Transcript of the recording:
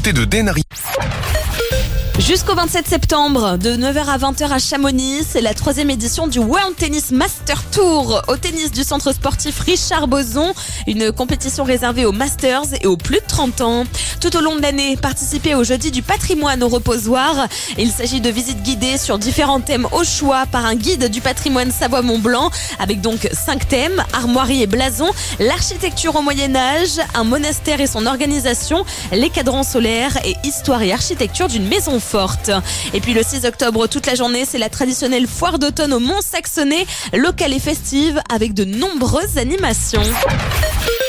côté de Denary. Jusqu'au 27 septembre, de 9h à 20h à Chamonix, c'est la 3e édition du World Tennis Master Tour au tennis du centre sportif Richard Boson, une compétition réservée aux Masters et aux plus de 30 ans. Tout au long de l'année, participez au Jeudi du patrimoine au reposoir. Il s'agit de visites guidées sur différents thèmes au choix par un guide du patrimoine Savoie-Mont-Blanc, avec donc 5 thèmes, armoiries et blasons, l'architecture au Moyen-Âge, un monastère et son organisation, les cadrans solaires et histoire et architecture d'une maison forte. Et puis le 6 octobre, toute la journée, c'est la traditionnelle foire d'automne au Mont-Saxonais, locale et festive avec de nombreuses animations.